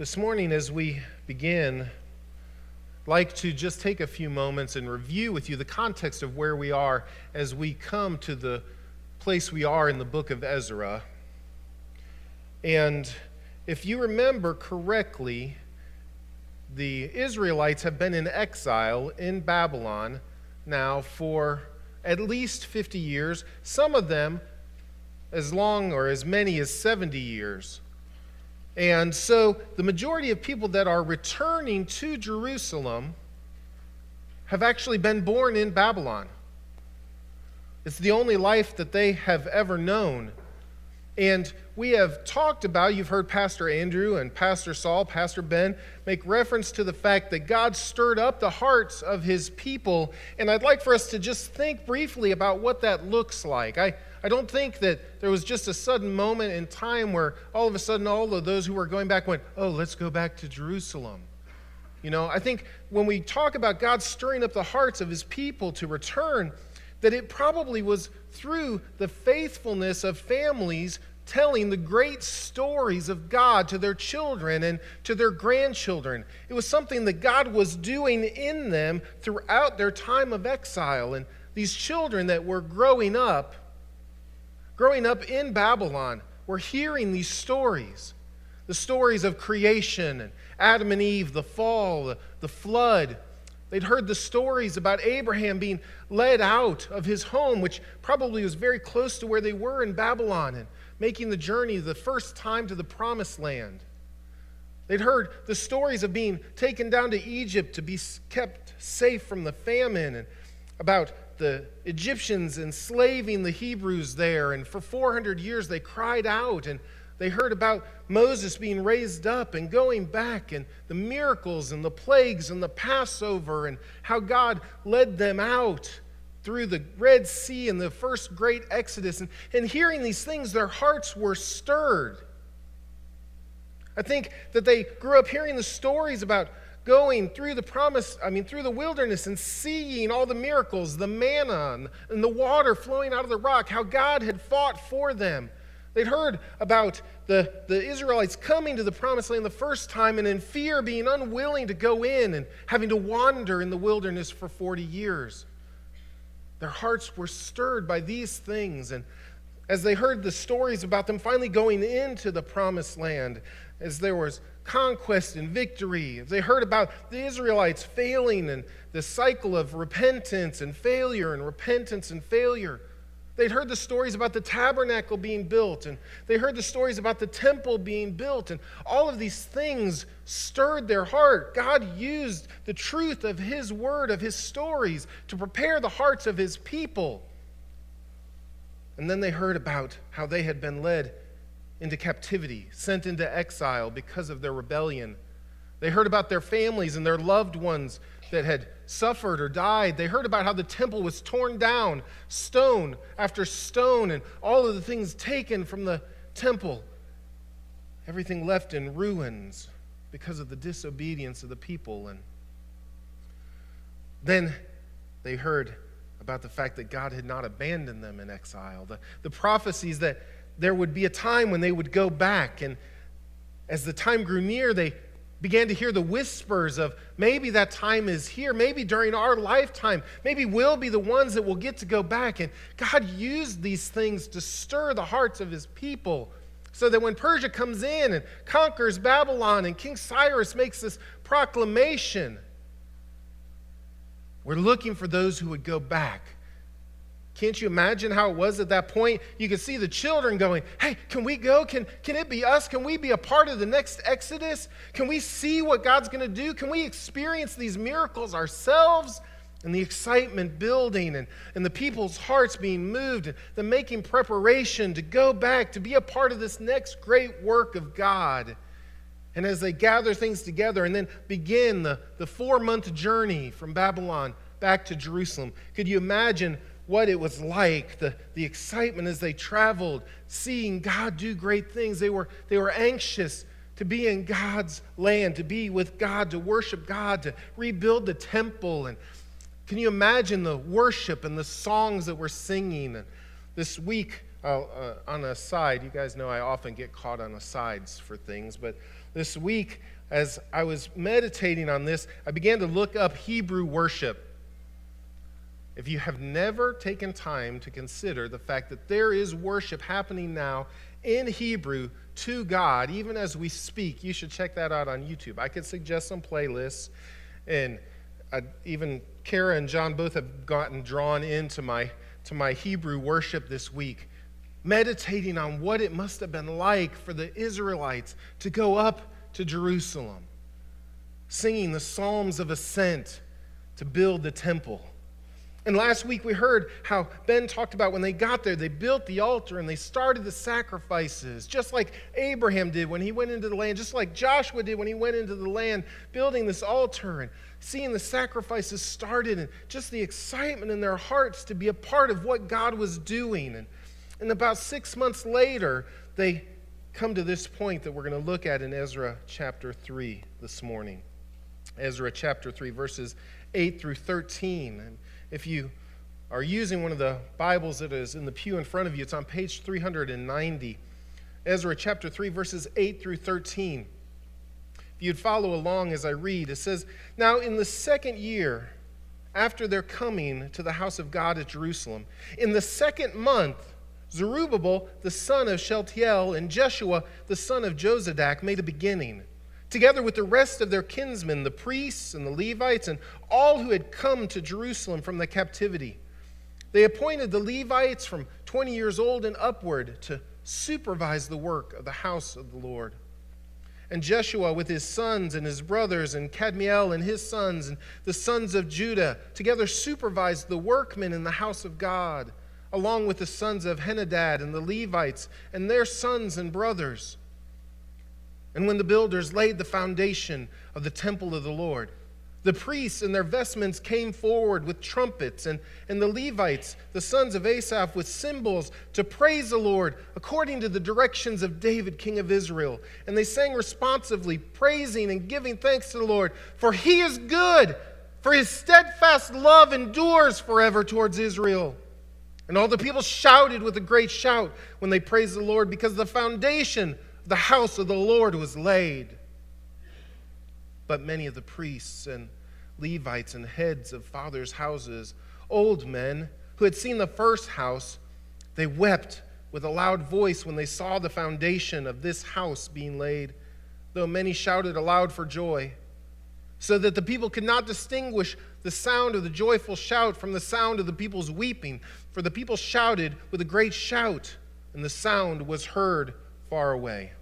This morning, as we begin, I'd like to just take a few moments and review with you the context of where we are as we come to the place we are in the book of Ezra. And if you remember correctly, the Israelites have been in exile in Babylon now for at least 50 years, some of them as long or as many as 70 years. And so the majority of people that are returning to Jerusalem have actually been born in Babylon. It's the only life that they have ever known. And we have talked about, you've heard Pastor Andrew and Pastor Saul, Pastor Ben, make reference to the fact that God stirred up the hearts of his people. And I'd like for us to just think briefly about what that looks like. I don't think that there was just a sudden moment in time where all of a sudden all of those who were going back went, oh, let's go back to Jerusalem. I think when we talk about God stirring up the hearts of his people to return, that it probably was through the faithfulness of families telling the great stories of God to their children and to their grandchildren. It was something that God was doing in them throughout their time of exile. And these children that were growing up in Babylon, were hearing these stories. The stories of creation and Adam and Eve, the fall, the flood. They'd heard the stories about Abraham being led out of his home, which probably was very close to where they were in Babylon, and making the journey the first time to the promised land. They'd heard the stories of being taken down to Egypt to be kept safe from the famine, and about the Egyptians enslaving the Hebrews there. And for 400 years they cried out, and they heard about Moses being raised up and going back, and the miracles and the plagues and the Passover, and how God led them out through the Red Sea and the first great Exodus. And hearing these things, their hearts were stirred. I think that they grew up hearing the stories about going through through the wilderness and seeing all the miracles, the manna and the water flowing out of the rock, how God had fought for them. They'd heard about the Israelites coming to the promised land the first time and in fear being unwilling to go in and having to wander in the wilderness for 40 years. Their hearts were stirred by these things. And as they heard the stories about them finally going into the promised land, as there was conquest and victory, as they heard about the Israelites failing and the cycle of repentance and failure and repentance and failure, they'd heard the stories about the tabernacle being built, and they heard the stories about the temple being built, and all of these things stirred their heart. God used the truth of his word, of his stories, to prepare the hearts of his people. And then they heard about how they had been led into captivity, sent into exile because of their rebellion. They heard about their families and their loved ones that had suffered or died. They heard about how the temple was torn down, stone after stone, and all of the things taken from the temple. Everything left in ruins because of the disobedience of the people. And then they heard about the fact that God had not abandoned them in exile. The prophecies that there would be a time when they would go back. And as the time grew near, they began to hear the whispers of maybe that time is here. Maybe during our lifetime, maybe we'll be the ones that will get to go back. And God used these things to stir the hearts of his people so that when Persia comes in and conquers Babylon and King Cyrus makes this proclamation, we're looking for those who would go back. Can't you imagine how it was at that point? You could see the children going, hey, can we go? Can it be us? Can we be a part of the next Exodus? Can we see what God's going to do? Can we experience these miracles ourselves? And the excitement building and the people's hearts being moved and the making preparation to go back, to be a part of this next great work of God. And as they gather things together and then begin the 4-month journey from Babylon back to Jerusalem, could you imagine what it was like, the excitement as they traveled, seeing God do great things? They were anxious to be in God's land, to be with God, to worship God, to rebuild the temple. And can you imagine the worship and the songs that we're singing? And this week, On a side, you guys know I often get caught on asides for things, but this week, as I was meditating on this, I began to look up Hebrew worship. If you have never taken time to consider the fact that there is worship happening now in Hebrew to God, even as we speak, you should check that out on YouTube. I could suggest some playlists, and even Kara and John both have gotten drawn into my Hebrew worship this week, meditating on what it must have been like for the Israelites to go up to Jerusalem, singing the Psalms of Ascent to build the temple. And last week we heard how Ben talked about when they got there, they built the altar and they started the sacrifices, just like Abraham did when he went into the land, just like Joshua did when he went into the land, building this altar and seeing the sacrifices started, and just the excitement in their hearts to be a part of what God was doing. And about 6 months later, they come to this point that we're going to look at in Ezra chapter 3 this morning. Ezra chapter 3, verses 8 through 13. And if you are using one of the Bibles that is in the pew in front of you, it's on page 390. Ezra chapter 3, verses 8 through 13. If you'd follow along as I read, it says, "Now in the second year after their coming to the house of God at Jerusalem, in the second month, Zerubbabel the son of Shealtiel and Jeshua the son of Jozadak made a beginning, together with the rest of their kinsmen, the priests and the Levites, and all who had come to Jerusalem from the captivity. They appointed the Levites from 20 years old and upward to supervise the work of the house of the Lord. And Jeshua with his sons and his brothers, and Kadmiel and his sons, and the sons of Judah, together supervised the workmen in the house of God, along with the sons of Henadad and the Levites and their sons and brothers. And when the builders laid the foundation of the temple of the Lord, the priests in their vestments came forward with trumpets, and the Levites, the sons of Asaph, with cymbals to praise the Lord according to the directions of David, king of Israel. And they sang responsively, praising and giving thanks to the Lord, for he is good, for his steadfast love endures forever towards Israel. And all the people shouted with a great shout when they praised the Lord, because the foundation the house of the Lord was laid. But many of the priests and Levites and heads of fathers' houses, old men who had seen the first house, they wept with a loud voice when they saw the foundation of this house being laid, though many shouted aloud for joy, so that the people could not distinguish the sound of the joyful shout from the sound of the people's weeping. For the people shouted with a great shout, and the sound was heard far away."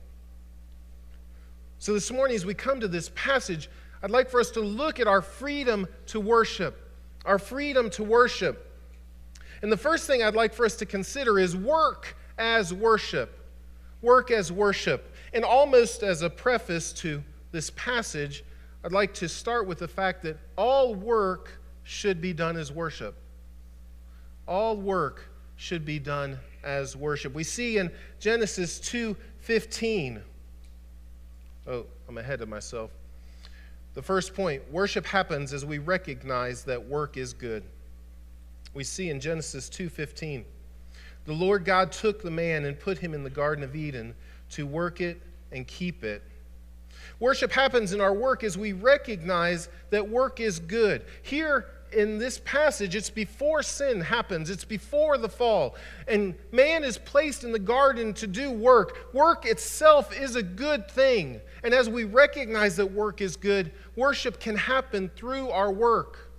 So this morning, as we come to this passage, I'd like for us to look at our freedom to worship. Our freedom to worship. And the first thing I'd like for us to consider is work as worship. Work as worship. And almost as a preface to this passage, I'd like to start with the fact that all work should be done as worship. All work should be done as worship. We see in Genesis 2:15. Oh, I'm ahead of myself. The first point, worship happens as we recognize that work is good. We see in Genesis 2:15, "The Lord God took the man and put him in the Garden of Eden to work it and keep it." Worship happens in our work as we recognize that work is good. Here in this passage, it's before sin happens. It's before the fall. And man is placed in the garden to do work. Work itself is a good thing. And as we recognize that work is good, worship can happen through our work.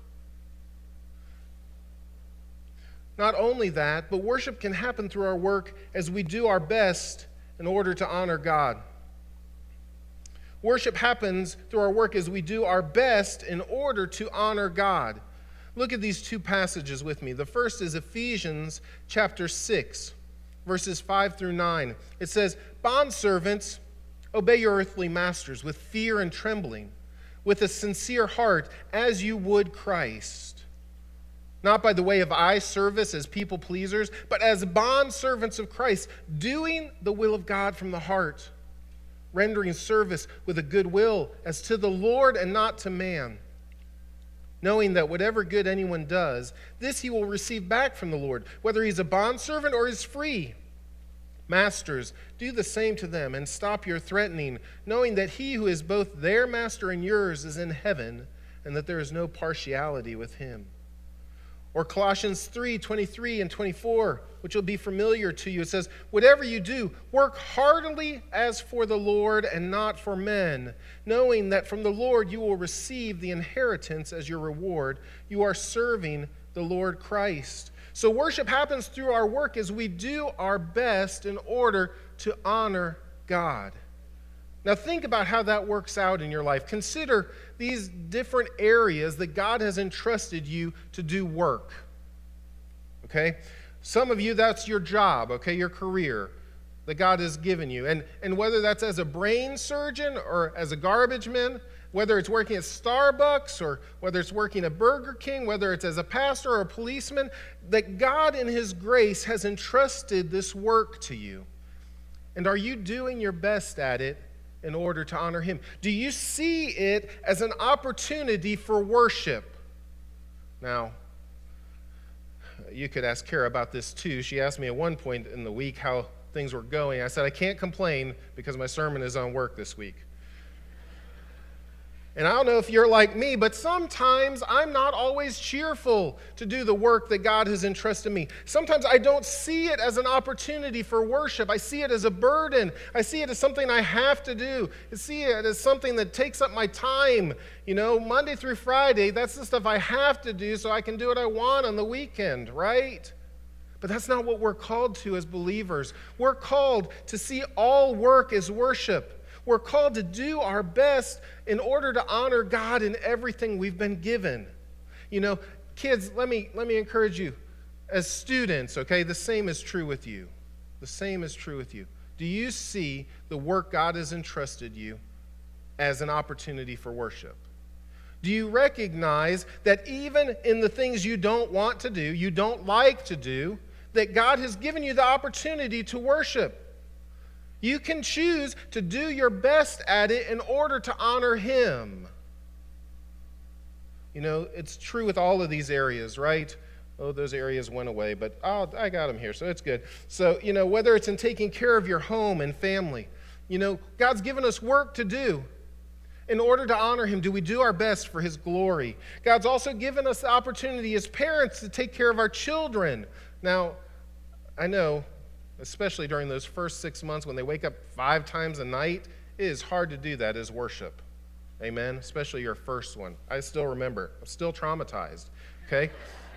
Not only that, but worship can happen through our work as we do our best in order to honor God. Worship happens through our work as we do our best in order to honor God. Look at these two passages with me. The first is Ephesians chapter 6, verses 5 through 9. It says, "Bondservants, obey your earthly masters with fear and trembling, with a sincere heart, as you would Christ. Not by the way of eye service as people pleasers, but as bondservants of Christ, doing the will of God from the heart, rendering service with a good will as to the Lord and not to man, knowing that whatever good anyone does, this he will receive back from the Lord, whether he's a bondservant or is free. Masters, do the same to them and stop your threatening, knowing that he who is both their master and yours is in heaven, and that there is no partiality with him. Or Colossians 3:23 and 24, which will be familiar to you. It says, whatever you do, work heartily as for the Lord and not for men, knowing that from the Lord you will receive the inheritance as your reward. You are serving the Lord Christ. So worship happens through our work as we do our best in order to honor God. Now think about how that works out in your life. Consider these different areas that God has entrusted you to do work. Okay? Some of you, that's your job, okay, your career that God has given you. And whether that's as a brain surgeon or as a garbage man, whether it's working at Starbucks or whether it's working at Burger King, whether it's as a pastor or a policeman, that God in his grace has entrusted this work to you. And are you doing your best at it in order to honor him? Do you see it as an opportunity for worship? Now, you could ask Kara about this too. She asked me at one point in the week how things were going. I said, I can't complain because my sermon is on work this week. And I don't know if you're like me, but sometimes I'm not always cheerful to do the work that God has entrusted me. Sometimes I don't see it as an opportunity for worship. I see it as a burden. I see it as something I have to do. I see it as something that takes up my time. You know, Monday through Friday, that's the stuff I have to do so I can do what I want on the weekend, right? But that's not what we're called to as believers. We're called to see all work as worship. We're called to do our best in order to honor God in everything we've been given. You know, kids, let me encourage you. As students, okay, the same is true with you. The same is true with you. Do you see the work God has entrusted you as an opportunity for worship? Do you recognize that even in the things you don't want to do, you don't like to do, that God has given you the opportunity to worship? You can choose to do your best at it in order to honor him. You know, it's true with all of these areas, right? Oh, those areas went away, but I got them here, so it's good. So, you know, whether it's in taking care of your home and family, you know, God's given us work to do. In order to honor him, do we do our best for his glory? God's also given us the opportunity as parents to take care of our children. Now, I know, especially during those first 6 months when they wake up 5 times a night, it is hard to do that as worship. Amen? Especially your first one. I still remember. I'm still traumatized. Okay?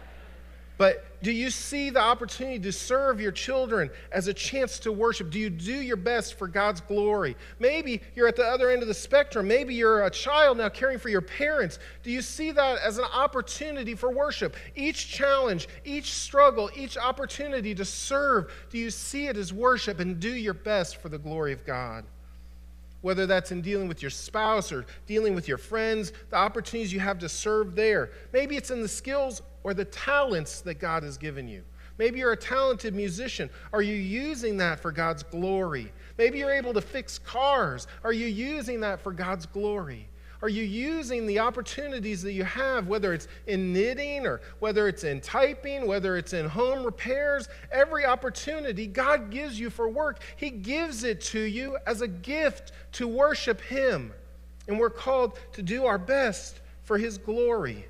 But do you see the opportunity to serve your children as a chance to worship? Do you do your best for God's glory? Maybe you're at the other end of the spectrum. Maybe you're a child now caring for your parents. Do you see that as an opportunity for worship? Each challenge, each struggle, each opportunity to serve, do you see it as worship and do your best for the glory of God? Whether that's in dealing with your spouse or dealing with your friends, the opportunities you have to serve there. Maybe it's in the skills or the talents that God has given you. Maybe you're a talented musician. Are you using that for God's glory? Maybe you're able to fix cars. Are you using that for God's glory? Are you using the opportunities that you have, whether it's in knitting or whether it's in typing, whether it's in home repairs? Every opportunity God gives you for work, he gives it to you as a gift to worship him. And we're called to do our best for his glory.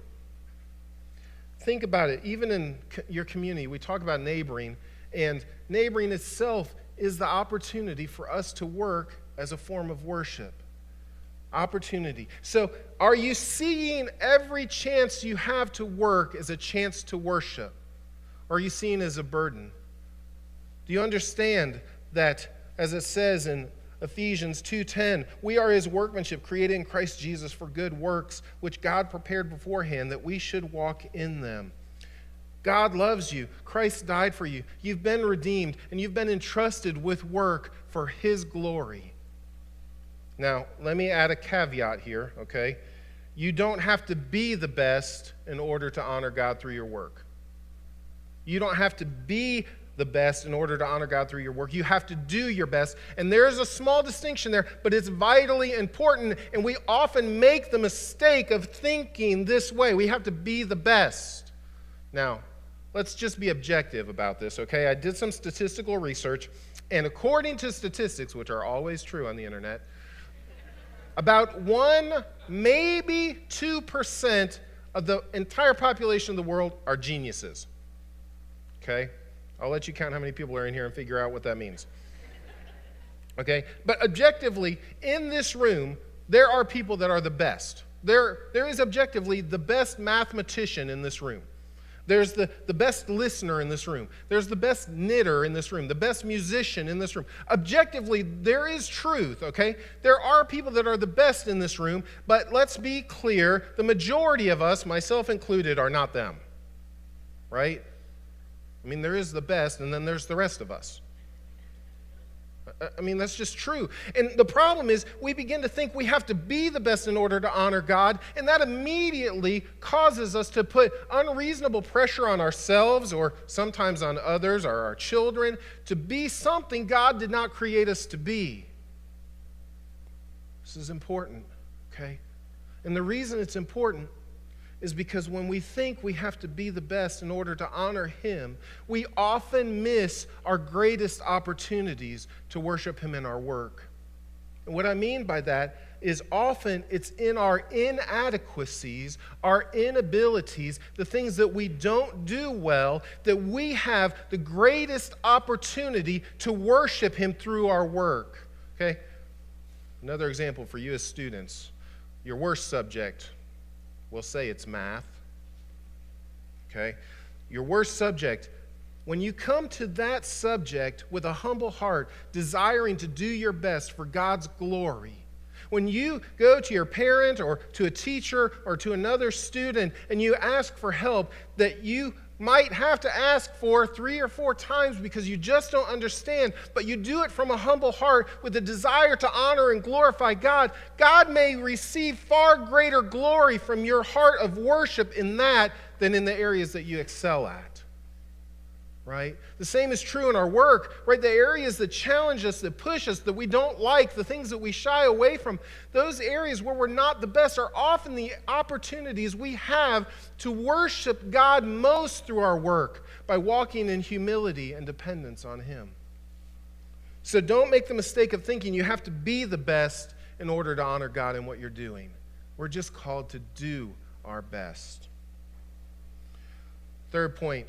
Think about it. Even in your community, we talk about neighboring, and neighboring itself is the opportunity for us to work as a form of worship. Opportunity. So, are you seeing every chance you have to work as a chance to worship? Or are you seeing it as a burden? Do you understand that, as it says in Ephesians 2:10, we are his workmanship created in Christ Jesus for good works, which God prepared beforehand that we should walk in them. God loves you. Christ died for you. You've been redeemed, and you've been entrusted with work for his glory. Now, let me add a caveat here, okay? You don't have to be the best in order to honor God through your work. You don't have to be the best in order to honor God through your work. You have to do your best. And there's a small distinction there, but it's vitally important, and we often make the mistake of thinking this way. We have to be the best. Now, let's just be objective about this, okay? I did some statistical research, And according to statistics, which are always true on the internet, about 1, maybe 2% of the entire population of the world are geniuses. Okay? I'll let you count how many people are in here and figure out what that means. Okay? But objectively, in this room, there are people that are the best. There is objectively the best mathematician in this room. There's the best listener in this room. There's the best knitter in this room, the best musician in this room. Objectively, there is truth, okay? There are people that are the best in this room, but let's be clear, the majority of us, myself included, are not them, right? I mean, there is the best, and then there's the rest of us. I mean, that's just true. And the problem is we begin to think we have to be the best in order to honor God, and that immediately causes us to put unreasonable pressure on ourselves or sometimes on others or our children to be something God did not create us to be. This is important, okay? And the reason it's important is because when we think we have to be the best in order to honor Him, we often miss our greatest opportunities to worship Him in our work. And what I mean by that is often it's in our inadequacies, our inabilities, the things that we don't do well, that we have the greatest opportunity to worship Him through our work. Okay? Another example for you as students, your worst subject. We'll say it's math, okay? Your worst subject, when you come to that subject with a humble heart, desiring to do your best for God's glory, when you go to your parent or to a teacher or to another student and you ask for help that you might have to ask for 3 or 4 times because you just don't understand, but you do it from a humble heart with a desire to honor and glorify God, God may receive far greater glory from your heart of worship in that than in the areas that you excel at. Right? The same is true in our work, right? The areas that challenge us, that push us, that we don't like, the things that we shy away from, those areas where we're not the best are often the opportunities we have to worship God most through our work by walking in humility and dependence on Him. So don't make the mistake of thinking you have to be the best in order to honor God in what you're doing. We're just called to do our best. Third point.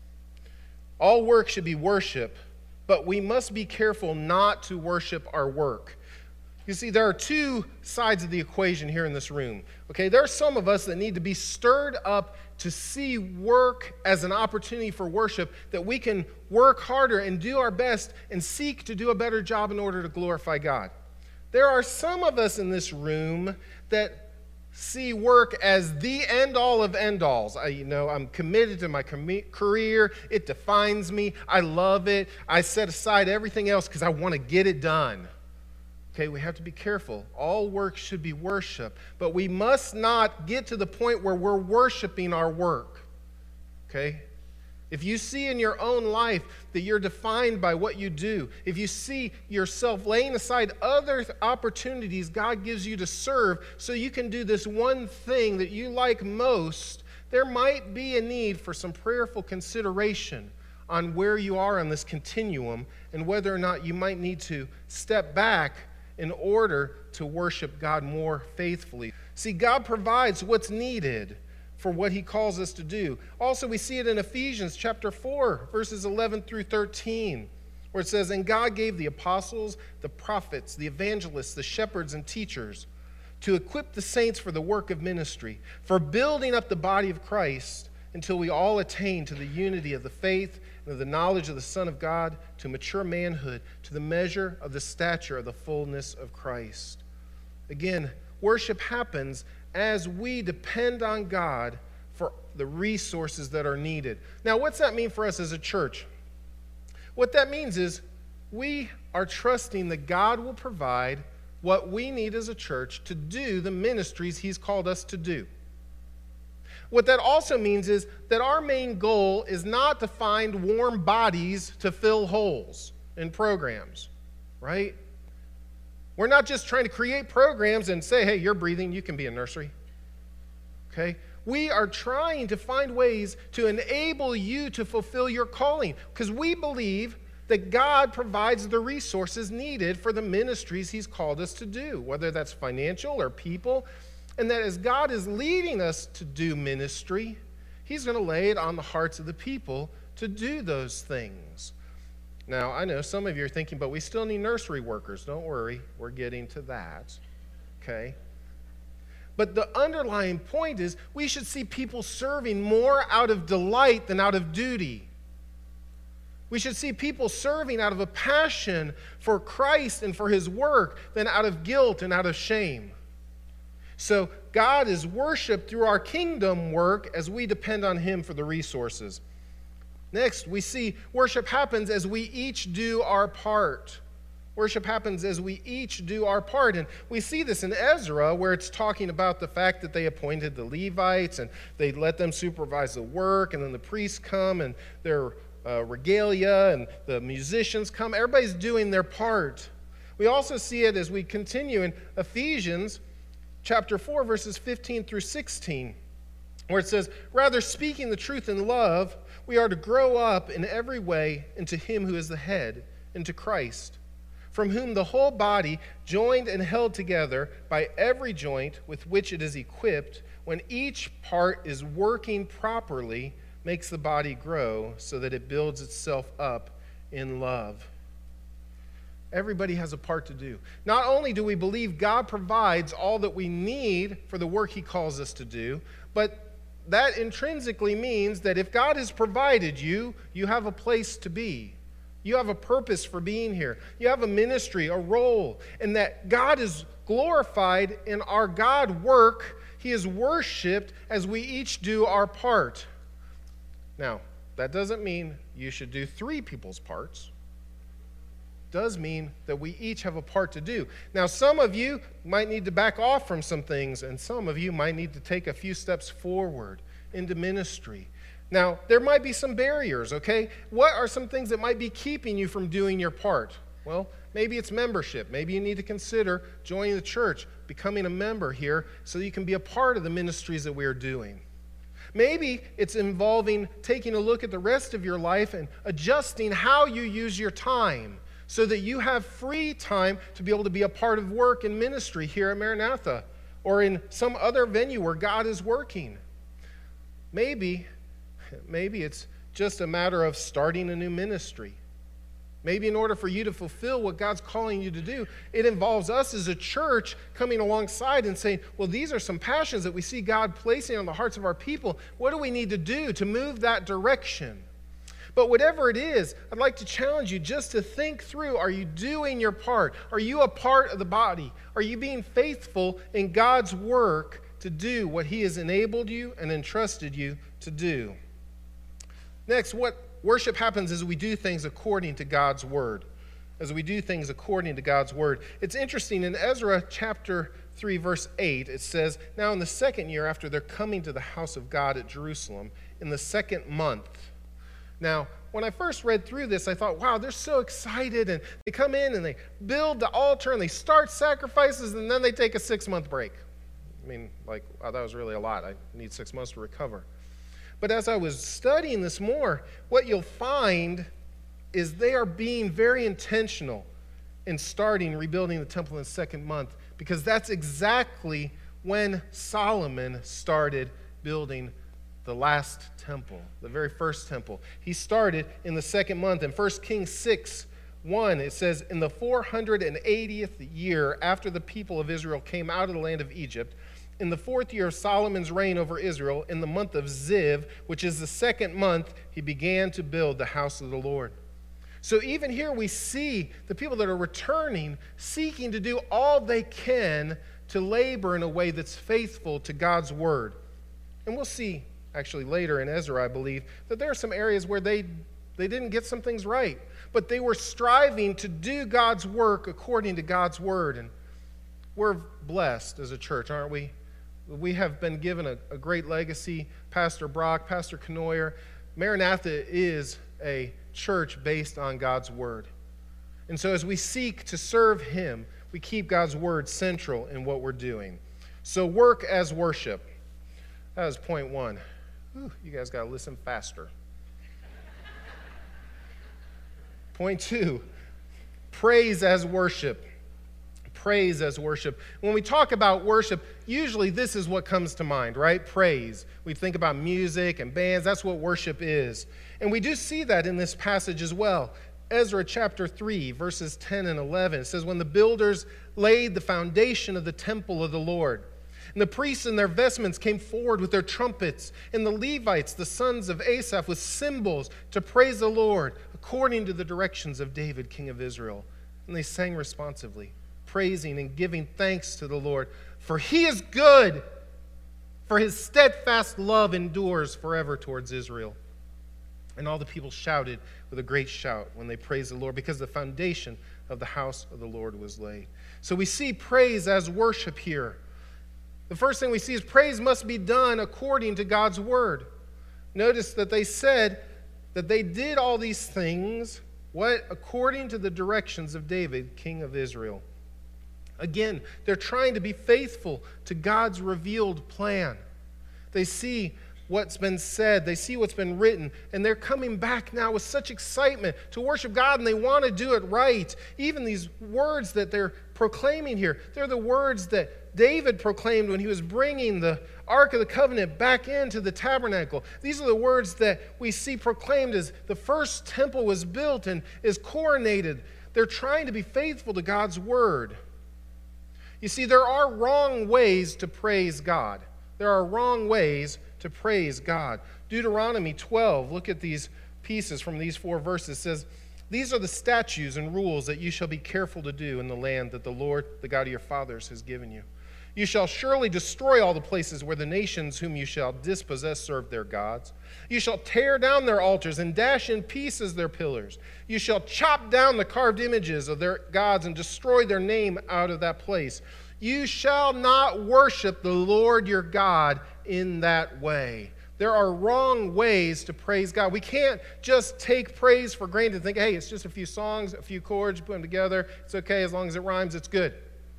All work should be worship, but we must be careful not to worship our work. You see, there are 2 sides of the equation here in this room. Okay, there are some of us that need to be stirred up to see work as an opportunity for worship, that we can work harder and do our best and seek to do a better job in order to glorify God. There are some of us in this room that see work as the end-all of end-alls. I'm committed to my career. It defines me. I love it. I set aside everything else because I want to get it done. Okay, we have to be careful. All work should be worship, but we must not get to the point where we're worshiping our work. Okay? If you see in your own life that you're defined by what you do, if you see yourself laying aside other opportunities God gives you to serve so you can do this one thing that you like most, there might be a need for some prayerful consideration on where you are on this continuum and whether or not you might need to step back in order to worship God more faithfully. See, God provides what's needed for what He calls us to do. Also, we see it in Ephesians chapter 4, verses 11 through 13, where it says, "And God gave the apostles, the prophets, the evangelists, the shepherds, and teachers to equip the saints for the work of ministry, for building up the body of Christ until we all attain to the unity of the faith and of the knowledge of the Son of God, to mature manhood, to the measure of the stature of the fullness of Christ." Again, worship happens as we depend on God for the resources that are needed. Now, what's that mean for us as a church? What that means is we are trusting that God will provide what we need as a church to do the ministries He's called us to do. What that also means is that our main goal is not to find warm bodies to fill holes in programs, right? We're not just trying to create programs and say, hey, you're breathing, you can be a nursery. Okay? We are trying to find ways to enable you to fulfill your calling because we believe that God provides the resources needed for the ministries he's called us to do, whether that's financial or people, and that as God is leading us to do ministry, he's going to lay it on the hearts of the people to do those things. Now, I know some of you are thinking, but we still need nursery workers. Don't worry, we're getting to that, okay? But the underlying point is we should see people serving more out of delight than out of duty. We should see people serving out of a passion for Christ and for his work than out of guilt and out of shame. So God is worshiped through our kingdom work as we depend on him for the resources. Next, we see worship happens as we each do our part. Worship happens as we each do our part. And we see this in Ezra, where it's talking about the fact that they appointed the Levites and they let them supervise the work, and then the priests come and their regalia, and the musicians come. Everybody's doing their part. We also see it as we continue in Ephesians chapter 4, verses 15 through 16, where it says, "Rather, speaking the truth in love, we are to grow up in every way into him who is the head, into Christ, from whom the whole body, joined and held together by every joint with which it is equipped, when each part is working properly, makes the body grow so that it builds itself up in love." Everybody has a part to do. Not only do we believe God provides all that we need for the work he calls us to do, but that intrinsically means that if God has provided you, you have a place to be. You have a purpose for being here. You have a ministry, a role, and that God is glorified in our God work. He is worshiped as we each do our part. Now, that doesn't mean you should do three people's parts. It does mean that we each have a part to do. Now, some of you might need to back off from some things, and some of you might need to take a few steps forward into ministry. Now, there might be some barriers, okay? What are some things that might be keeping you from doing your part? Well, maybe it's membership. Maybe you need to consider joining the church, becoming a member here, so you can be a part of the ministries that we're doing. Maybe it's involving taking a look at the rest of your life and adjusting how you use your time so that you have free time to be able to be a part of work and ministry here at Maranatha or in some other venue where God is working. Maybe it's just a matter of starting a new ministry. Maybe in order for you to fulfill what God's calling you to do, it involves us as a church coming alongside and saying, well, these are some passions that we see God placing on the hearts of our people. What do we need to do to move that direction? But whatever it is, I'd like to challenge you just to think through, are you doing your part? Are you a part of the body? Are you being faithful in God's work to do what he has enabled you and entrusted you to do? Next, what worship happens as we do things according to God's word. As we do things according to God's word. It's interesting, in Ezra chapter 3, verse 8, it says, "Now in the second year after their coming to the house of God at Jerusalem, in the second month." Now, when I first read through this, I thought, wow, they're so excited, and they come in and they build the altar and they start sacrifices, and then they take a 6-month break. I mean, like, wow, that was really a lot. I need 6 months to recover. But as I was studying this more, what you'll find is they are being very intentional in starting rebuilding the temple in the second month, because that's exactly when Solomon started building the last temple, the very first temple. He started in the second month. In 1 Kings 6:1, it says, "In the 480th year after the people of Israel came out of the land of Egypt, in the 4th year of Solomon's reign over Israel, in the month of Ziv, which is the second month, he began to build the house of the Lord." So even here we see the people that are returning, seeking to do all they can to labor in a way that's faithful to God's word. And we'll see, actually later in Ezra, I believe, that there are some areas where they didn't get some things right, but they were striving to do God's work according to God's word. And we're blessed as a church, aren't we? We have been given a great legacy. Pastor Brock, Pastor Knoyer. Maranatha is a church based on God's word. And so as we seek to serve him, we keep God's word central in what we're doing. So work as worship. That was point one. Whew, you guys got to listen faster. Point 2, praise as worship. Praise as worship. When we talk about worship, usually this is what comes to mind, right? Praise. We think about music and bands. That's what worship is. And we do see that in this passage as well. Ezra chapter 3, verses 10 and 11. It says, when the builders laid the foundation of the temple of the Lord, and the priests in their vestments came forward with their trumpets, and the Levites, the sons of Asaph, with cymbals to praise the Lord, according to the directions of David, king of Israel. And they sang responsively, praising and giving thanks to the Lord, for he is good, for his steadfast love endures forever towards Israel. And all the people shouted with a great shout when they praised the Lord, because the foundation of the house of the Lord was laid. So we see praise as worship here. The first thing we see is praise must be done according to God's word. Notice that they said that they did all these things, what? According to the directions of David, king of Israel. Again, they're trying to be faithful to God's revealed plan. They see what's been said, they see what's been written, and they're coming back now with such excitement to worship God, and they want to do it right. Even these words that they're proclaiming here, they're the words that David proclaimed when he was bringing the Ark of the Covenant back into the tabernacle. These are the words that we see proclaimed as the first temple was built and is coronated. They're trying to be faithful to God's word. You see, there are wrong ways to praise God. There are wrong ways to praise God. Deuteronomy 12, look at these pieces from these 4 verses. It says, these are the statutes and rules that you shall be careful to do in the land that the Lord, the God of your fathers, has given you. You shall surely destroy all the places where the nations whom you shall dispossess serve their gods. You shall tear down their altars and dash in pieces their pillars. You shall chop down the carved images of their gods and destroy their name out of that place. You shall not worship the Lord your God in that way. There are wrong ways to praise God. We can't just take praise for granted and think, hey, it's just a few songs, a few chords, you put them together. It's okay, as long as it rhymes, it's good.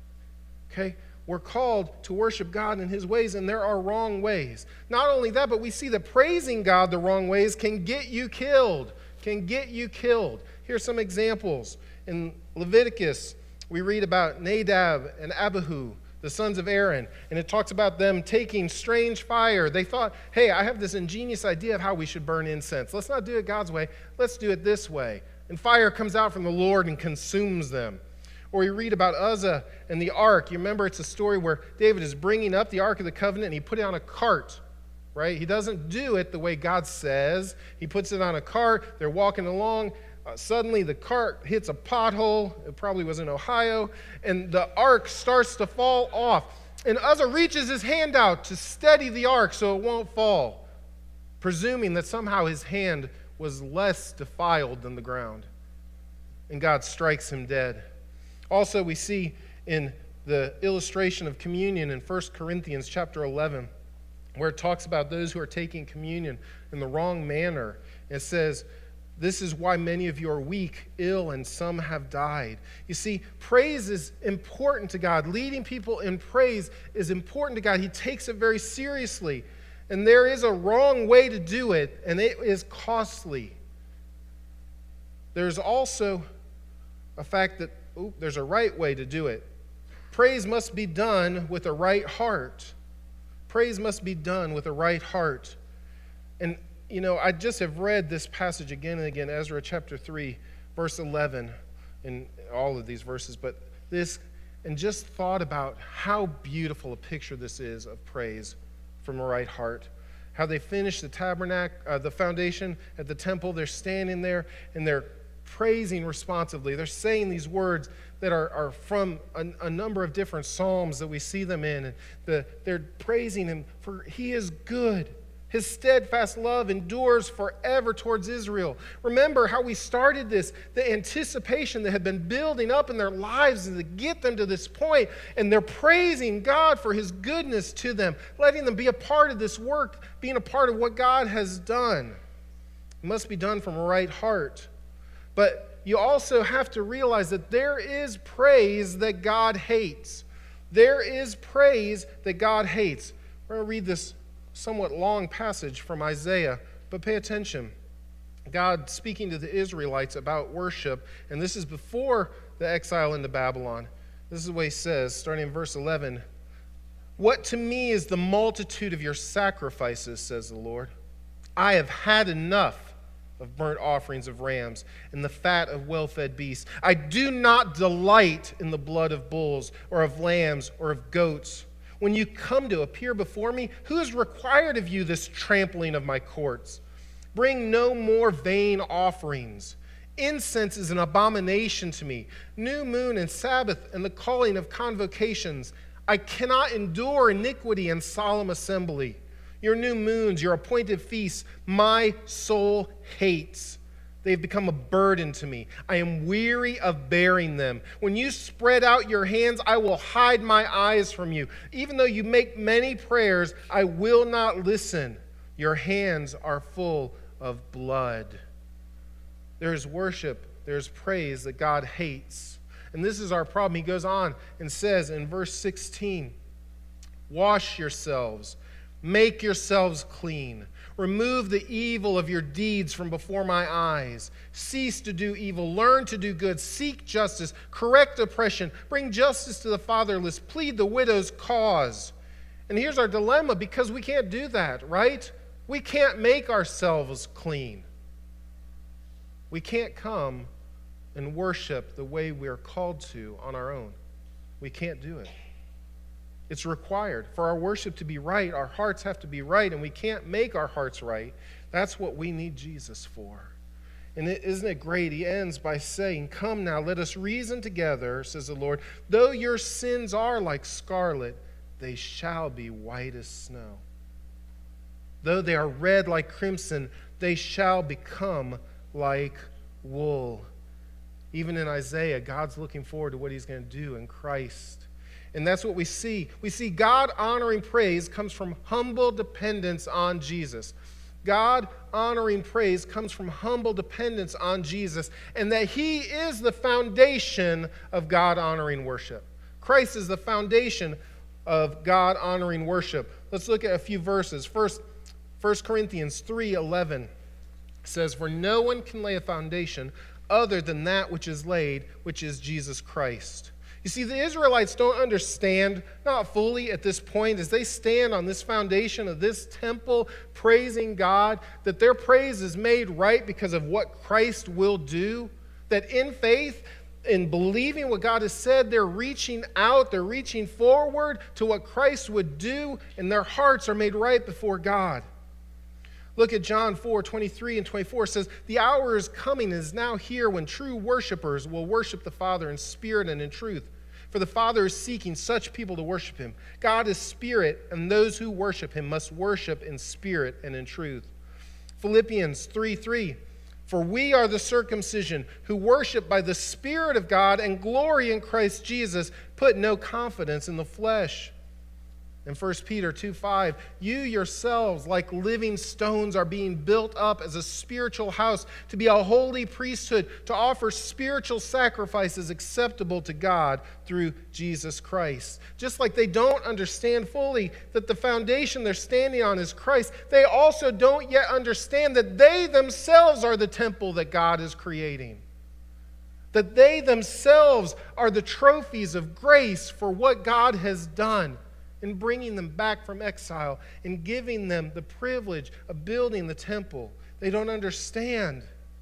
Okay? We're called to worship God in his ways, and there are wrong ways. Not only that, but we see that praising God the wrong ways can get you killed. Can get you killed. Here's some examples. In Leviticus, we read about Nadab and Abihu, the sons of Aaron, and it talks about them taking strange fire. They thought, hey, I have this ingenious idea of how we should burn incense. Let's not do it God's way. Let's do it this way. And fire comes out from the Lord and consumes them. Or we read about Uzzah and the ark. You remember it's a story where David is bringing up the Ark of the Covenant and he put it on a cart, right? He doesn't do it the way God says. He puts it on a cart. They're walking along. Suddenly the cart hits a pothole. It probably was in Ohio. And the ark starts to fall off. And Uzzah reaches his hand out to steady the ark so it won't fall, presuming that somehow his hand was less defiled than the ground. And God strikes him dead. Also, we see in the illustration of communion in 1 Corinthians chapter 11, where it talks about those who are taking communion in the wrong manner. It says, this is why many of you are weak, ill, and some have died. You see, praise is important to God. Leading people in praise is important to God. He takes it very seriously. And there is a wrong way to do it, and it is costly. There's also a fact that there's a right way to do it. Praise must be done with a right heart. Praise must be done with a right heart. And, you know, I just have read this passage again and again, Ezra chapter 3, verse 11, in all of these verses, but this, and just thought about how beautiful a picture this is of praise from a right heart. How they finish the tabernacle, the foundation at the temple, they're standing there and they're praising responsively. They're saying these words that are from a number of different psalms that we see them in. And they're praising him for he is good. His steadfast love endures forever towards Israel. Remember how we started this, the anticipation that had been building up in their lives to get them to this point, and they're praising God for his goodness to them, letting them be a part of this work, being a part of what God has done. It must be done from a right heart. But you also have to realize that there is praise that God hates. There is praise that God hates. We're going to read this somewhat long passage from Isaiah, but pay attention. God speaking to the Israelites about worship, and this is before the exile into Babylon. This is what he says, starting in verse 11. What to me is the multitude of your sacrifices, says the Lord. I have had enough of burnt offerings of rams and the fat of well-fed beasts. I do not delight in the blood of bulls or of lambs or of goats. When you come to appear before me, who has required of you this trampling of my courts? Bring no more vain offerings. Incense is an abomination to me. New moon and Sabbath and the calling of convocations. I cannot endure iniquity and solemn assembly. Your new moons, your appointed feasts, my soul hates. They have become a burden to me. I am weary of bearing them. When you spread out your hands, I will hide my eyes from you. Even though you make many prayers, I will not listen. Your hands are full of blood. There's worship, there's praise that God hates. And this is our problem. He goes on and says in verse 16, wash yourselves, make yourselves clean. Remove the evil of your deeds from before my eyes. Cease to do evil, learn to do good, seek justice, correct oppression, bring justice to the fatherless, plead the widow's cause. And here's our dilemma, because we can't do that, right? We can't make ourselves clean. We can't come and worship the way we're called to on our own. We can't do it. It's required. For our worship to be right, our hearts have to be right, and we can't make our hearts right. That's what we need Jesus for. And isn't it great? He ends by saying, come now, let us reason together, says the Lord. Though your sins are like scarlet, they shall be white as snow. Though they are red like crimson, they shall become like wool. Even in Isaiah, God's looking forward to what he's going to do in Christ. And that's what we see. We see God-honoring praise comes from humble dependence on Jesus. God-honoring praise comes from humble dependence on Jesus, and that he is the foundation of God-honoring worship. Christ is the foundation of God-honoring worship. Let's look at a few verses. First, 1 Corinthians 3:11 says, for no one can lay a foundation other than that which is laid, which is Jesus Christ. You see, the Israelites don't understand, not fully at this point, as they stand on this foundation of this temple praising God, that their praise is made right because of what Christ will do, that in faith, in believing what God has said, they're reaching out, they're reaching forward to what Christ would do, and their hearts are made right before God. Look at John 4:23 and 24. It says, the hour is coming and is now here when true worshipers will worship the Father in spirit and in truth. For the Father is seeking such people to worship him. God is spirit, and those who worship him must worship in spirit and in truth. Philippians 3:3. For we are the circumcision who worship by the Spirit of God and glory in Christ Jesus, put no confidence in the flesh. In 1 Peter 2:5, you yourselves, like living stones, are being built up as a spiritual house to be a holy priesthood, to offer spiritual sacrifices acceptable to God through Jesus Christ. Just like they don't understand fully that the foundation they're standing on is Christ, they also don't yet understand that they themselves are the temple that God is creating. That they themselves are the trophies of grace for what God has done in bringing them back from exile and giving them the privilege of building the temple. They don't understand.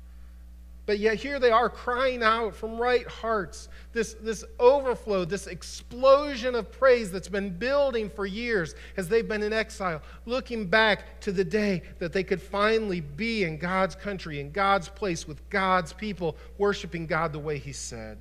But yet here they are crying out from right hearts, this overflow, this explosion of praise that's been building for years as they've been in exile, looking back to the day that they could finally be in God's country, in God's place with God's people, worshiping God the way he said.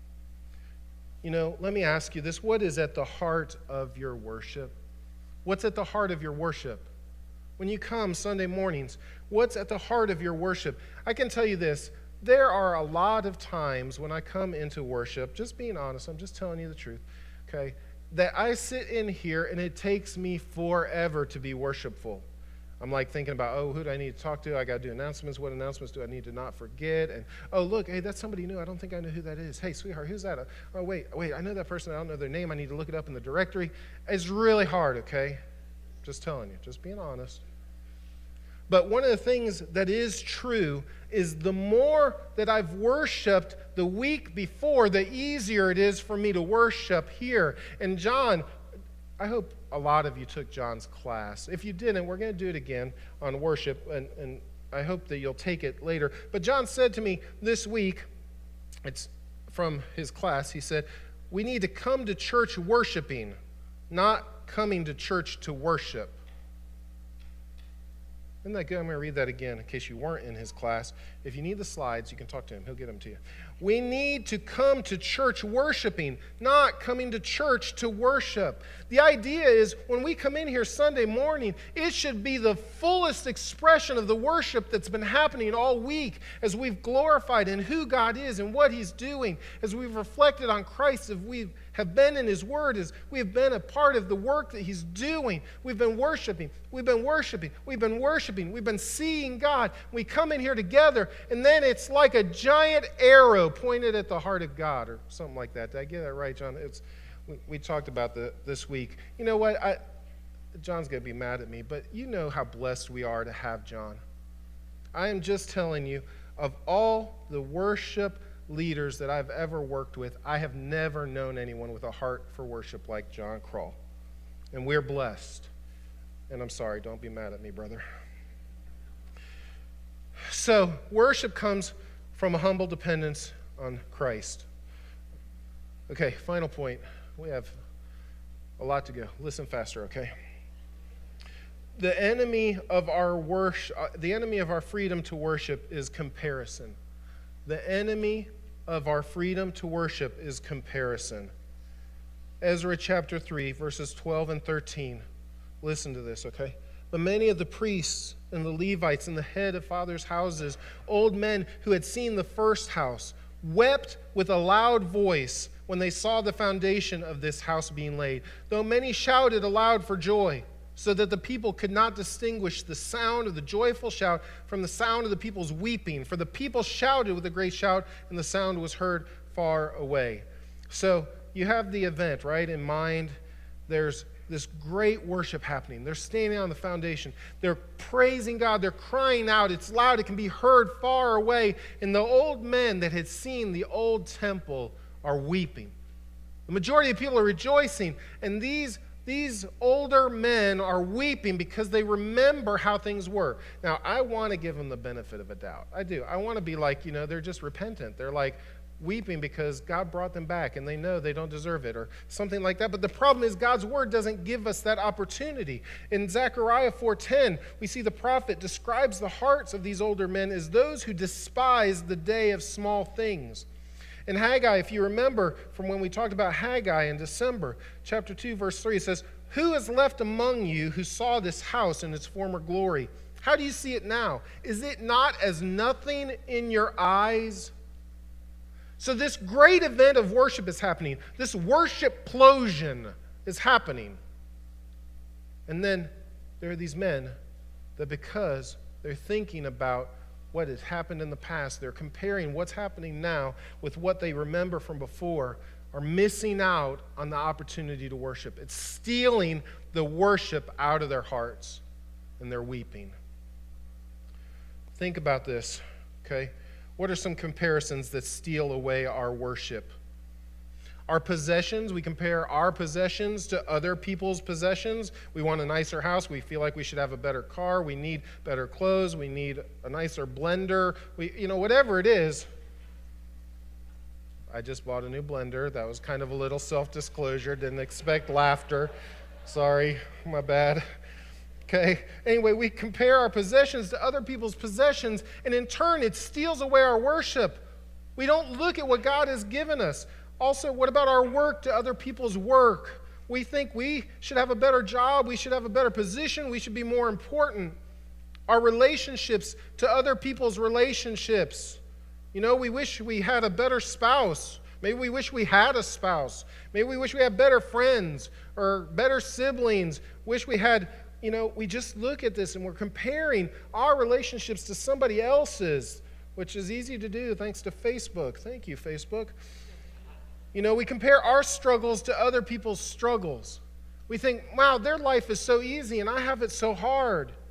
You know, let me ask you this. What is at the heart of your worship? What's at the heart of your worship? When you come Sunday mornings, what's at the heart of your worship? I can tell you this. There are a lot of times when I come into worship, just being honest, I'm just telling you the truth, okay, that I sit in here and it takes me forever to be worshipful. I'm like thinking about, oh, who do I need to talk to? I got to do announcements. What announcements do I need to not forget? And, oh, look, hey, that's somebody new. I don't think I know who that is. Hey, sweetheart, who's that? Oh, wait, I know that person. I don't know their name. I need to look it up in the directory. It's really hard, okay? Just telling you, just being honest. But one of the things that is true is the more that I've worshiped the week before, the easier it is for me to worship here. And John, I hope a lot of you took John's class. If you didn't, we're going to do it again on worship, and I hope that you'll take it later. But John said to me this week, it's from his class, he said, we need to come to church worshiping, not coming to church to worship. Isn't that good? I'm going to read that again in case you weren't in his class. If you need the slides, you can talk to him. He'll get them to you. We need to come to church worshiping, not coming to church to worship. The idea is when we come in here Sunday morning, it should be the fullest expression of the worship that's been happening all week as we've glorified in who God is and what He's doing, as we've reflected on Christ, as we have been in His Word, as we have been a part of the work that He's doing. We've been worshiping. We've been worshiping. We've been worshiping. We've been seeing God. We come in here together, and then it's like a giant arrow pointed at the heart of God, or something like that. Did I get that right, John? We talked about this week. You know what? John's going to be mad at me, but you know how blessed we are to have John. I am just telling you, of all the worship leaders that I've ever worked with, I have never known anyone with a heart for worship like John Kroll. And we're blessed. And I'm sorry, don't be mad at me, brother. So, worship comes from a humble dependence on Christ. Okay, final point. We have a lot to go. Listen faster, okay? The enemy of our worship, the enemy of our freedom to worship is comparison. The enemy of our freedom to worship is comparison. Ezra chapter 3, verses 12 and 13. Listen to this, okay? But many of the priests and the Levites and the head of fathers' houses, old men who had seen the first house, wept with a loud voice when they saw the foundation of this house being laid, though many shouted aloud for joy, so that the people could not distinguish the sound of the joyful shout from the sound of the people's weeping. For the people shouted with a great shout, and the sound was heard far away. So you have the event, right, in mind. There's this great worship happening. They're standing on the foundation. They're praising God. They're crying out. It's loud. It can be heard far away. And the old men that had seen the old temple are weeping. The majority of people are rejoicing. And these older men are weeping because they remember how things were. Now, I want to give them the benefit of a doubt. I do. I want to be like, they're just repentant. They're like weeping because God brought them back and they know they don't deserve it or something like that. But the problem is God's word doesn't give us that opportunity. In Zechariah 4:10, we see the prophet describes the hearts of these older men as those who despise the day of small things. In Haggai, if you remember from when we talked about Haggai in December, chapter 2, verse 3, it says, "Who is left among you who saw this house in its former glory? How do you see it now? Is it not as nothing in your eyes?" So this great event of worship is happening. This worship-plosion is happening. And then there are these men that because they're thinking about what has happened in the past, they're comparing what's happening now with what they remember from before, are missing out on the opportunity to worship. It's stealing the worship out of their hearts, and they're weeping. Think about this, okay? What are some comparisons that steal away our worship? Our possessions, we compare our possessions to other people's possessions. We want a nicer house. We feel like we should have a better car. We need better clothes. We need a nicer blender. Whatever it is. I just bought a new blender. That was kind of a little self-disclosure. Didn't expect laughter. Sorry, my bad. Okay, anyway, we compare our possessions to other people's possessions, and in turn, it steals away our worship. We don't look at what God has given us. Also, what about our work to other people's work? We think we should have a better job, we should have a better position, we should be more important. Our relationships to other people's relationships. We wish we had a better spouse. Maybe we wish we had a spouse. Maybe we wish we had better friends or better siblings. Wish we had, we just look at this and we're comparing our relationships to somebody else's, which is easy to do thanks to Facebook. Thank you, Facebook. We compare our struggles to other people's struggles. We think, wow, their life is so easy and I have it so hard.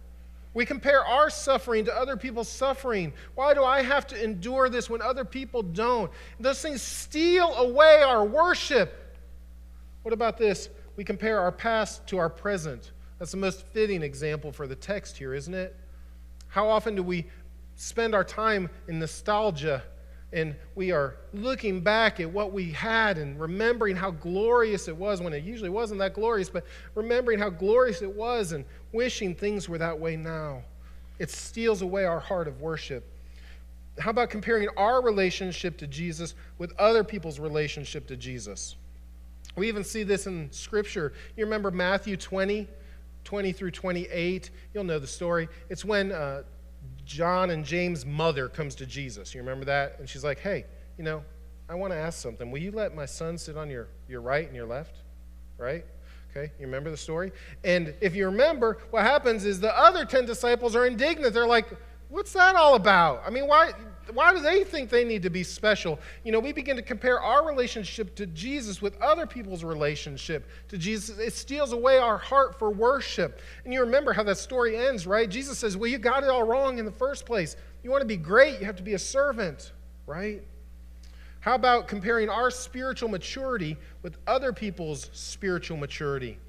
We compare our suffering to other people's suffering. Why do I have to endure this when other people don't? Those things steal away our worship. What about this? We compare our past to our present. That's the most fitting example for the text here, isn't it? How often do we spend our time in nostalgia and we are looking back at what we had and remembering how glorious it was when it usually wasn't that glorious, but remembering how glorious it was and wishing things were that way now. It steals away our heart of worship. How about comparing our relationship to Jesus with other people's relationship to Jesus? We even see this in Scripture. You remember Matthew 20 through 28? You'll know the story. It's when John and James' mother comes to Jesus. You remember that? And she's like, hey, I want to ask something. Will you let my son sit on your right and your left? Right? Okay, you remember the story? And if you remember, what happens is the other 10 disciples are indignant. They're like, what's that all about? I mean, why do they think they need to be special? We begin to compare our relationship to Jesus with other people's relationship to Jesus. It steals away our heart for worship. And you remember how that story ends, right? Jesus says, well, you got it all wrong in the first place. You want to be great, you have to be a servant, right? How about comparing our spiritual maturity with other people's spiritual maturity?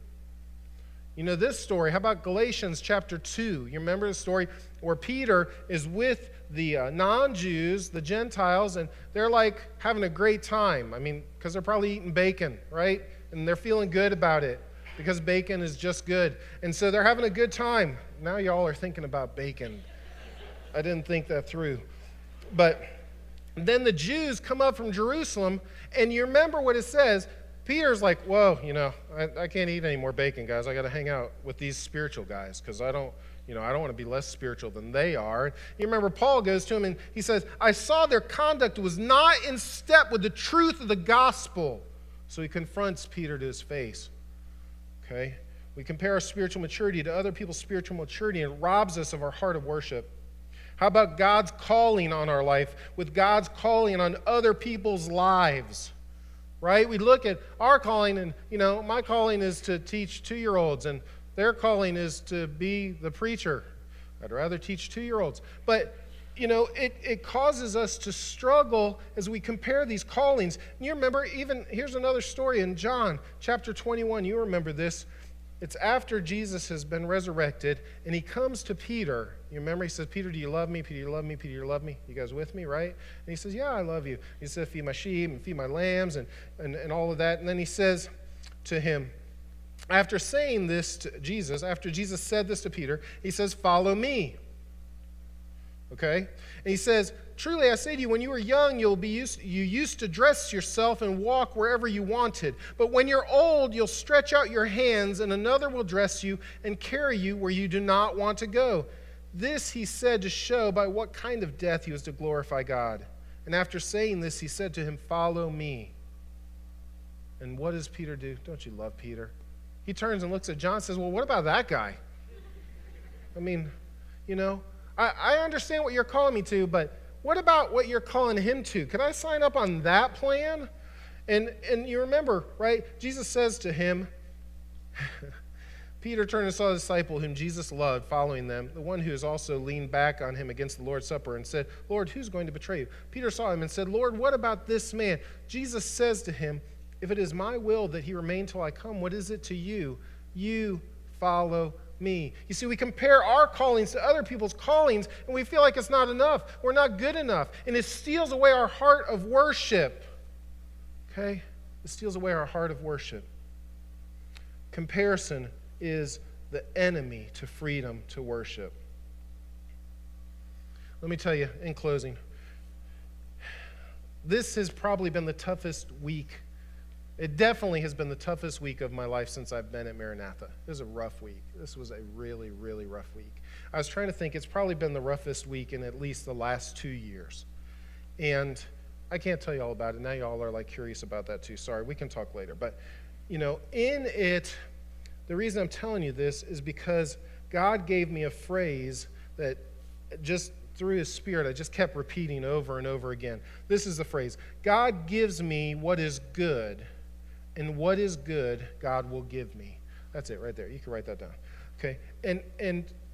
This story. How about Galatians chapter 2? You remember the story where Peter is with the non-Jews, the Gentiles, and they're like having a great time. I mean, because they're probably eating bacon, right? And they're feeling good about it because bacon is just good. And so they're having a good time. Now y'all are thinking about bacon. I didn't think that through. But then the Jews come up from Jerusalem, and you remember what it says. Peter's like, whoa, I can't eat any more bacon, guys. I got to hang out with these spiritual guys because I don't want to be less spiritual than they are. You remember Paul goes to him and he says, I saw their conduct was not in step with the truth of the gospel. So he confronts Peter to his face. Okay? We compare our spiritual maturity to other people's spiritual maturity, and it robs us of our heart of worship. How about God's calling on our life with God's calling on other people's lives? Right? We look at our calling, and, my calling is to teach 2-year-olds, and their calling is to be the preacher. I'd rather teach 2-year-olds. But, it causes us to struggle as we compare these callings. And you remember, here's another story in John chapter 21. You remember this. It's after Jesus has been resurrected, and he comes to Peter. You remember, he says, Peter, do you love me? Peter, do you love me? Peter, do you love me? You guys with me, right? And he says, yeah, I love you. He says, feed my sheep and feed my lambs and all of that. And then he says to him, after saying this to Jesus, after Jesus said this to Peter, he says, follow me. Okay? And he says, truly I say to you, when you were young, you used to dress yourself and walk wherever you wanted. But when you're old, you'll stretch out your hands, and another will dress you and carry you where you do not want to go. This he said to show by what kind of death he was to glorify God. And after saying this, he said to him, follow me. And what does Peter do? Don't you love Peter? He turns and looks at John and says, well, what about that guy? I mean, I understand what you're calling me to, but what about what you're calling him to? Could I sign up on that plan? And you remember, right? Jesus says to him, Peter turned and saw the disciple whom Jesus loved following them, the one who has also leaned back on him against the Lord's Supper and said, Lord, who's going to betray you? Peter saw him and said, Lord, what about this man? Jesus says to him, if it is my will that he remain till I come, what is it to you? You follow me. You see, we compare our callings to other people's callings, and we feel like it's not enough. We're not good enough. And it steals away our heart of worship. Okay? It steals away our heart of worship. Comparison is the enemy to freedom to worship. Let me tell you in closing, this has probably been the toughest week. It definitely has been the toughest week of my life since I've been at Maranatha. It was a rough week. This was a really, really rough week. I was trying to think, it's probably been the roughest week in at least the last 2 years. And I can't tell you all about it. Now y'all are curious about that too. Sorry, we can talk later. But, in it, the reason I'm telling you this is because God gave me a phrase that just through his Spirit, I just kept repeating over and over again. This is the phrase: God gives me what is good, and what is good, God will give me. That's it right there. You can write that down. Okay? And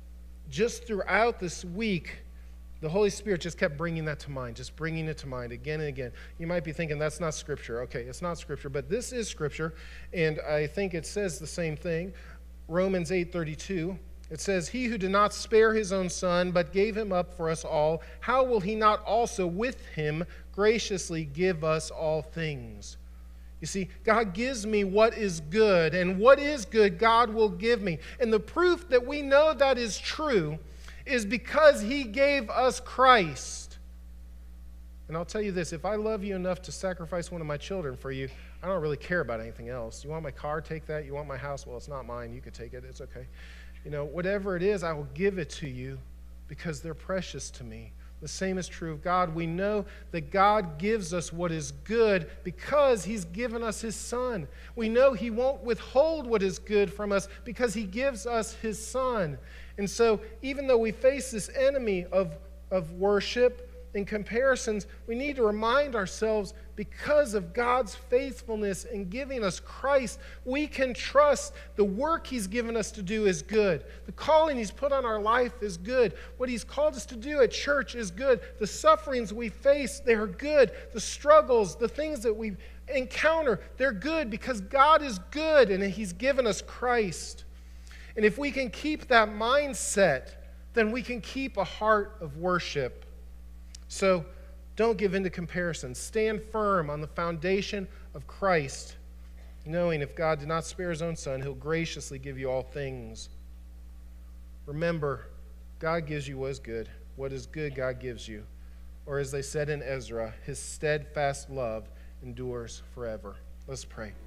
just throughout this week, the Holy Spirit just kept bringing that to mind, just bringing it to mind again and again. You might be thinking, that's not Scripture. Okay, it's not Scripture, but this is Scripture, and I think it says the same thing. Romans 8:32, it says, "He who did not spare his own Son, but gave him up for us all, how will he not also with him graciously give us all things?" You see, God gives me what is good, and what is good, God will give me. And the proof that we know that is true is because he gave us Christ. And I'll tell you this, if I love you enough to sacrifice one of my children for you, I don't really care about anything else. You want my car, take that. You want my house, well, it's not mine. You could take it. It's okay. Whatever it is, I will give it to you because they're precious to me. The same is true of God. We know that God gives us what is good because he's given us his Son. We know he won't withhold what is good from us because he gives us his Son. And so even though we face this enemy of worship and comparisons, we need to remind ourselves, because of God's faithfulness in giving us Christ, we can trust the work he's given us to do is good. The calling he's put on our life is good. What he's called us to do at church is good. The sufferings we face, they're good. The struggles, the things that we encounter, they're good because God is good and he's given us Christ. And if we can keep that mindset, then we can keep a heart of worship. So don't give in to comparisons. Stand firm on the foundation of Christ, knowing if God did not spare his own Son, he'll graciously give you all things. Remember, God gives you what is good. What is good, God gives you. Or as they said in Ezra, his steadfast love endures forever. Let's pray.